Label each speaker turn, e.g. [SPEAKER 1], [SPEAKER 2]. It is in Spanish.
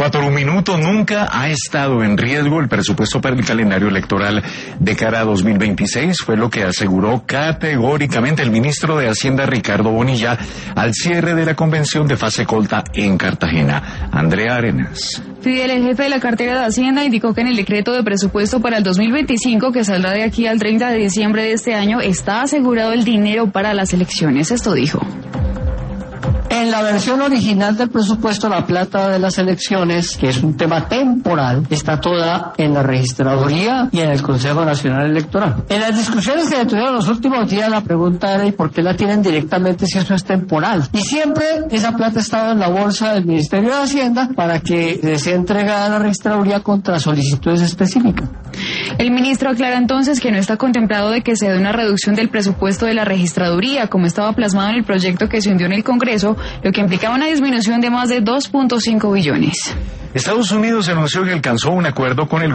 [SPEAKER 1] 4 minutos, nunca ha estado en riesgo el presupuesto para el calendario electoral de cara a 2026, fue lo que aseguró categóricamente el ministro de Hacienda Ricardo Bonilla al cierre de la convención de Fase Colta en Cartagena. Andrea Arenas.
[SPEAKER 2] Fidel, el jefe de la cartera de Hacienda, indicó que en el decreto de presupuesto para el 2025, que saldrá de aquí al 30 de diciembre de este año, está asegurado el dinero para las elecciones. Esto dijo.
[SPEAKER 3] En la versión original del presupuesto, la plata de las elecciones, que es un tema temporal, está toda en la registraduría y en el Consejo Nacional Electoral. En las discusiones que tuvieron los últimos días, la pregunta era ¿y por qué la tienen directamente si eso es temporal? Y siempre esa plata estaba en la bolsa del Ministerio de Hacienda para que sea entregada a la registraduría contra solicitudes específicas.
[SPEAKER 2] El ministro aclara entonces que no está contemplado de que se dé una reducción del presupuesto de la registraduría, como estaba plasmado en el proyecto que se hundió en el Congreso, lo que implicaba una disminución de más de 2.5 billones.
[SPEAKER 1] Estados Unidos anunció que alcanzó un acuerdo con el